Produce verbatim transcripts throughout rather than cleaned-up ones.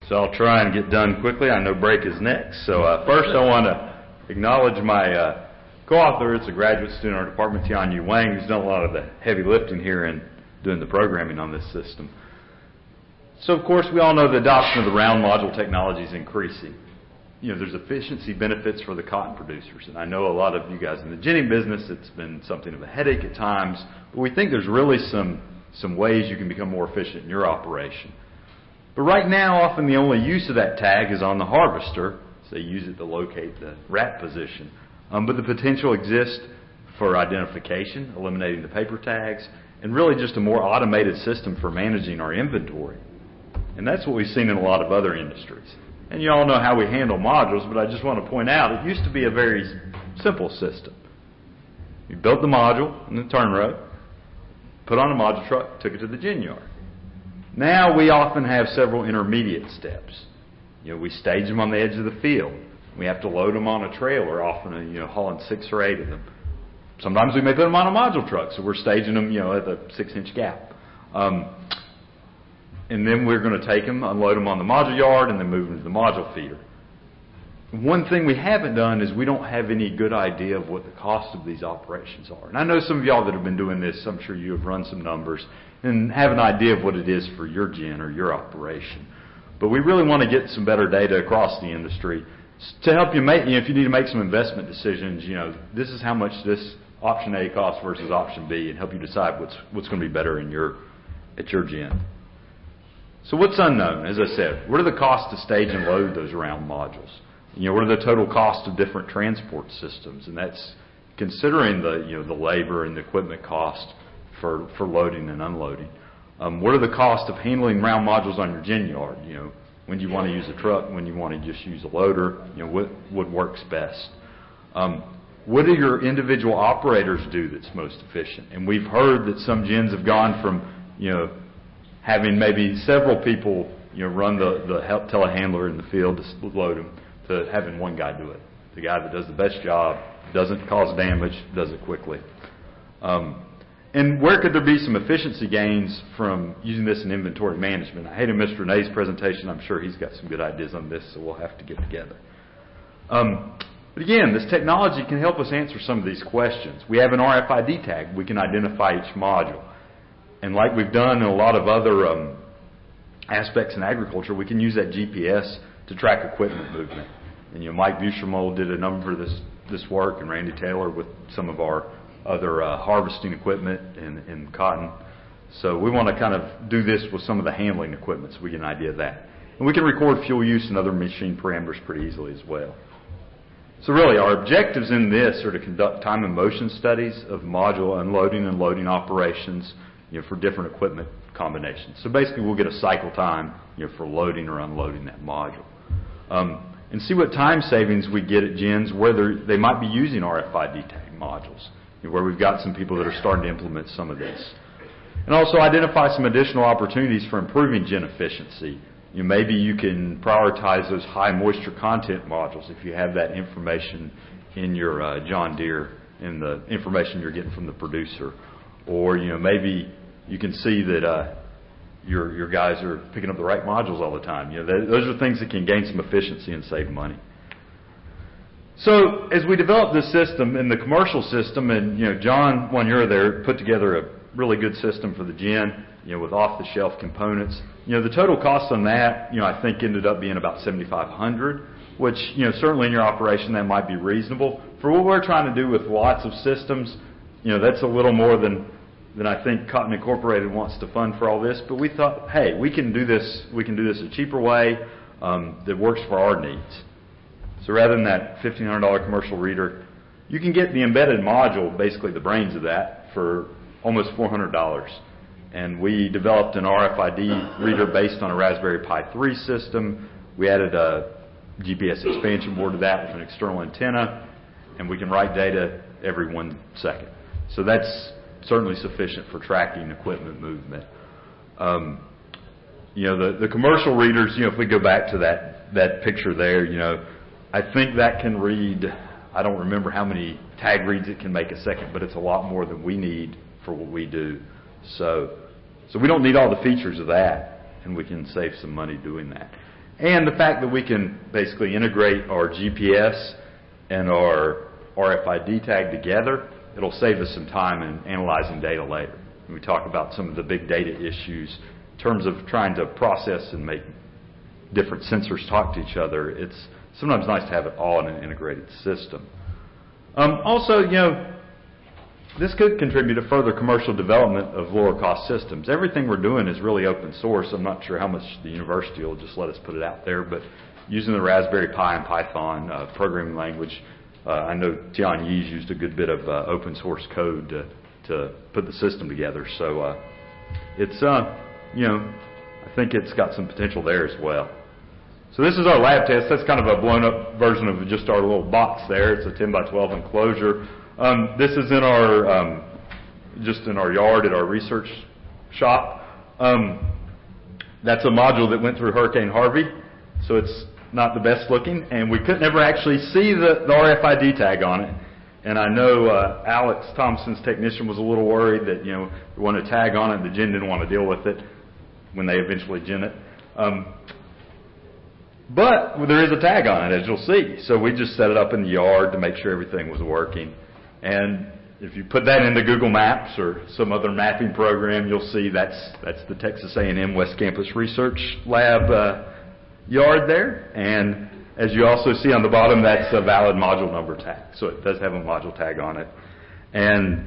So I'll try and get done quickly. I know break is next. So uh, first I want to acknowledge my uh, co-author. It's a graduate student in our department, Tianyu Wang, who's done a lot of the heavy lifting here and doing the programming on this system. So of course we all know the adoption of the round module technology is increasing. You know, there's efficiency benefits for the cotton producers. And I know a lot of you guys in the ginning business, it's been something of a headache at times, but we think there's really some, some ways you can become more efficient in your operation. But right now, often the only use of that tag is on the harvester. So they use it to locate the wrap position. Um, but the potential exists for identification, eliminating the paper tags, and really just a more automated system for managing our inventory. And that's what we've seen in a lot of other industries. And you all know how we handle modules, but I just want to point out it used to be a very simple system. You built the module in the turn row, put on a module truck, took it to the gin yard. Now we often have several intermediate steps. You know, we stage them on the edge of the field. We have to load them on a trailer, often you know hauling six or eight of them. Sometimes we may put them on a module truck, so we're staging them you know at a six-inch gap. Um, and then we're going to take them, unload them on the module yard, and then move them to the module feeder. One thing we haven't done is we don't have any good idea of what the cost of these operations are. And I know some of y'all that have been doing this, I'm sure you have run some numbers and have an idea of what it is for your gin or your operation. But we really want to get some better data across the industry to help you make, you know, if you need to make some investment decisions, you know, this is how much this option A costs versus option B, and help you decide what's what's going to be better in your at your gin. So what's unknown? As I said, what are the costs to stage and load those round modules? You know, what are the total costs of different transport systems? And that's considering the you know the labor and the equipment cost for for loading and unloading. Um, what are the costs of handling round modules on your gin yard? You know, when do you want to use a truck? When you want to just use a loader? You know, what what works best? Um, what do your individual operators do that's most efficient? And we've heard that some gins have gone from you know having maybe several people you know run the the telehandler in the field to load them, to having one guy do it. The guy that does the best job, doesn't cause damage, does it quickly. Um, and where could there be some efficiency gains from using this in inventory management? I hated Mister Renee's presentation. I'm sure he's got some good ideas on this, so we'll have to get together. Um, but again, this technology can help us answer some of these questions. We have an R F I D tag. We can identify each module. And like we've done in a lot of other um, aspects in agriculture, we can use that G P S to track equipment movement. And you know, Mike Buchermold did a number of this this work, and Randy Taylor with some of our other uh, harvesting equipment in, in cotton. So we want to kind of do this with some of the handling equipment so we get an idea of that. And we can record fuel use and other machine parameters pretty easily as well. So really, our objectives in this are to conduct time and motion studies of module unloading and loading operations you know, for different equipment combinations. So basically, we'll get a cycle time you know, for loading or unloading that module. Um, and see what time savings we get at gins where they might be using R F I D tag modules, you know, where we've got some people that are starting to implement some of this. And also identify some additional opportunities for improving gin efficiency. You know, maybe you can prioritize those high moisture content modules if you have that information in your uh, John Deere, in the information you're getting from the producer. Or, you know, maybe you can see that uh, your your guys are picking up the right modules all the time. You know, th- those are things that can gain some efficiency and save money. So as we develop this system in the commercial system, and, you know, John, when you're there, put together a really good system for the gin, you know, with off-the-shelf components. You know, the total cost on that, you know, I think ended up being about seventy-five hundred dollars, which, you know, certainly in your operation that might be reasonable. For what we're trying to do with lots of systems, you know, that's a little more than than I think Cotton Incorporated wants to fund for all this. But we thought, hey, we can do this. We can do this a cheaper way um, that works for our needs. So rather than that fifteen hundred dollars commercial reader, you can get the embedded module, basically the brains of that, for almost four hundred dollars. And we developed an R F I D reader based on a Raspberry Pi three system. We added a G P S expansion board to that with an external antenna, and we can write data every one second. So that's certainly sufficient for tracking equipment movement. Um, you know, the, the commercial readers, you know, if we go back to that, that picture there, you know, I think that can read, I don't remember how many tag reads it can make a second, but it's a lot more than we need for what we do. So, so we don't need all the features of that, and we can save some money doing that. And the fact that we can basically integrate our G P S and our R F I D tag together, it'll save us some time in analyzing data later. We talk about some of the big data issues in terms of trying to process and make different sensors talk to each other. It's sometimes nice to have it all in an integrated system. Um, also, you know, this could contribute to further commercial development of lower cost systems. Everything we're doing is really open source. I'm not sure how much the university will just let us put it out there, but using the Raspberry Pi and Python uh, programming language, uh, I know Tianyu's used a good bit of uh, open source code to, to put the system together. So uh, it's, uh, you know, I think it's got some potential there as well. So this is our lab test. That's kind of a blown up version of just our little box there. It's a ten by twelve enclosure. Um, this is in our, um, just in our yard at our research shop. Um, that's a module that went through Hurricane Harvey, so it's not the best looking, and we couldn't ever actually see the, the R F I D tag on it. And I know uh, Alex Thompson's technician was a little worried that, you know, we wanted a tag on it, and the Gen didn't want to deal with it when they eventually Gen it. Um, but there is a tag on it, as you'll see. So we just set it up in the yard to make sure everything was working. And if you put that into Google Maps or some other mapping program, you'll see that's that's the Texas A and M West Campus Research Lab uh, yard there. And as you also see on the bottom, that's a valid module number tag. So it does have a module tag on it. And,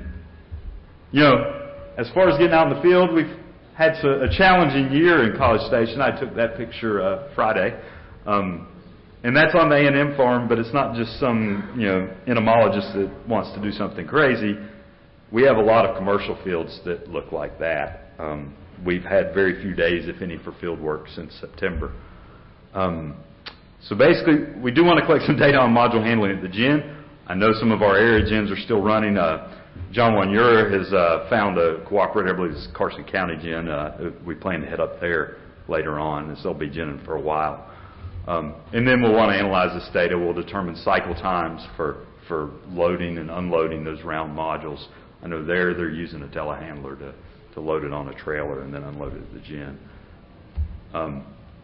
you know, as far as getting out in the field, we've had a challenging year in College Station. I took that picture uh, Friday. Um, And that's on the A and M farm, but it's not just some, you know, entomologist that wants to do something crazy. We have a lot of commercial fields that look like that. Um, we've had very few days, if any, for field work since September. Um, so basically, we do want to collect some data on module handling at the Gen. I know some of our area Gens are still running. Uh, John Wanyura has uh, found a cooperative, I believe it's Carson County Gen. Uh, we plan to head up there later on, as they'll be genning for a while. Um, and then we'll want to analyze this data. We'll determine cycle times for, for loading and unloading those round modules. I know there they're using a telehandler to, to load it on a trailer and then unload it at the Gen. Um,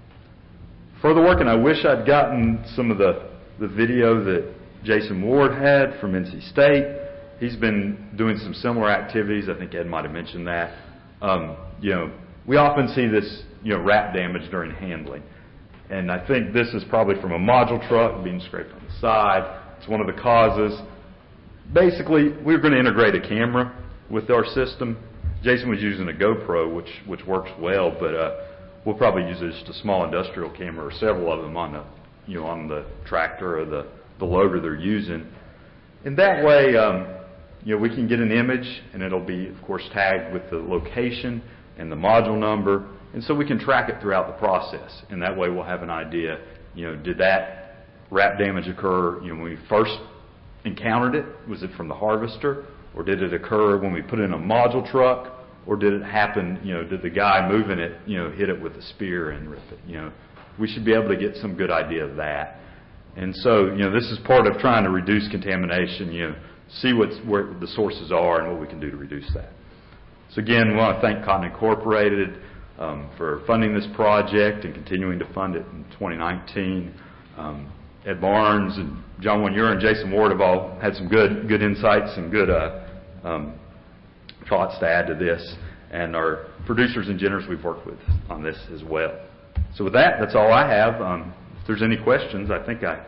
further work, and I wish I'd gotten some of the, the video that Jason Ward had from N C State. He's been doing some similar activities. I think Ed might have mentioned that. Um, you know, we often see this, you know, wrap damage during handling. And I think this is probably from a module truck being scraped on the side. It's one of the causes. Basically, we're going to integrate a camera with our system. Jason was using a GoPro, which which works well, but uh, we'll probably use just a small industrial camera or several of them on the, you know, on the tractor or the, the loader they're using. And that way, um, you know, we can get an image, and it'll be, of course, tagged with the location and the module number. And so we can track it throughout the process, and that way we'll have an idea, you know, did that wrap damage occur, you know, when we first encountered it? Was it from the harvester? Or did it occur when we put it in a module truck? Or did it happen, you know, did the guy moving it, you know, hit it with a spear and rip it? You know, we should be able to get some good idea of that. And so, you know, this is part of trying to reduce contamination, you know, see what's, where the sources are and what we can do to reduce that. So again, we want to thank Cotton Incorporated Um, for funding this project and continuing to fund it in twenty nineteen. Um, Ed Barnes and John Wanyura and Jason Ward have all had some good good insights and good uh, um, thoughts to add to this. And our producers and generers we've worked with on this as well. So with that, that's all I have. Um, if there's any questions, I think I...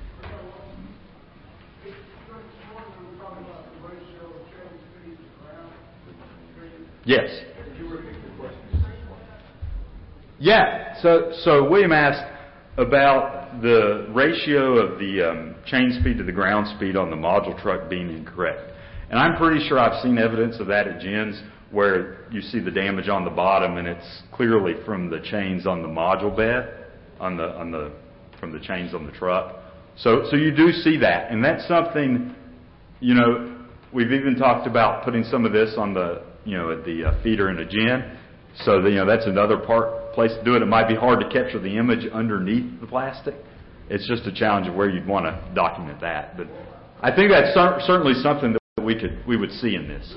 Yes. Yeah, so so William asked about the ratio of the um, chain speed to the ground speed on the module truck being incorrect. And I'm pretty sure I've seen evidence of that at Gens where you see the damage on the bottom and it's clearly from the chains on the module bed, on the on the from the chains on the truck. So so you do see that, and that's something, you know, we've even talked about putting some of this on the, you know, at the uh, feeder in a Gen. So, the, you know, that's another part place to do it. It might be hard to capture the image underneath the plastic. It's just a challenge of where you'd want to document that. But I think that's cer- certainly something that we could we would see in this.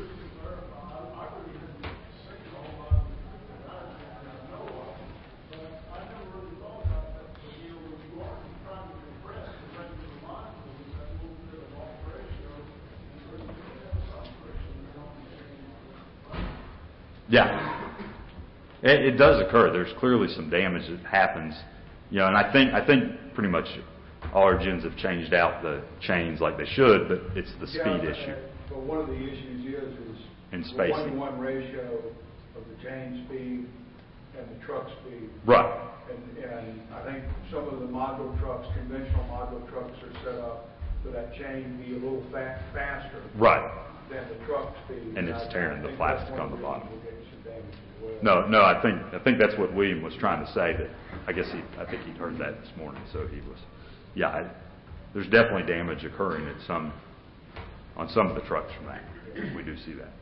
Yeah. It, it does occur. There's clearly some damage that happens, you know, and I think, I think pretty much all our gens have changed out the chains like they should, but it's the speed yeah, issue. But one of the issues is, is in the spacing. one-to-one ratio of the chain speed and the truck speed. Right. And, and I think some of the module trucks, conventional module trucks, are set up for that chain to be a little fa- faster. Right. Than the truck speed. And it's I, tearing I the think plastic that's one on the of bottom. reasons we're getting some damage as well. No, no, I think, I think that's what William was trying to say, that I guess he, I think he'd heard that this morning, so he was, yeah, I, there's definitely damage occurring at some, on some of the trucks from that. We do see that.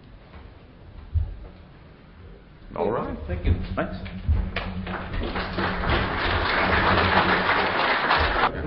All right. Thank you. Thanks.